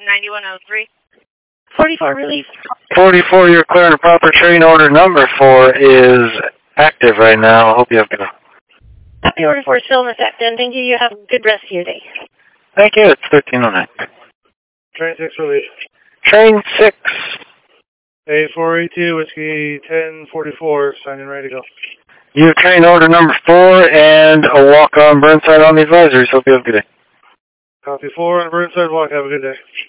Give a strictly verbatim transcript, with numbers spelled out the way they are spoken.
ninety-one oh three. forty-four, relief. forty-four, you're clearing. The proper train order number four is active right now. I hope you have good. Copy order four, still in effect, then. Thank you. You have a good rest of your day. Thank you. It's thirteen oh nine. Train six, relief. Train six. A four eighty-two, whiskey ten forty-four, signing ready to go. You have train order number four and a walk on Burnside on the advisories. Hope you have a good day. Copy four on Burnside Walk. Have a good day.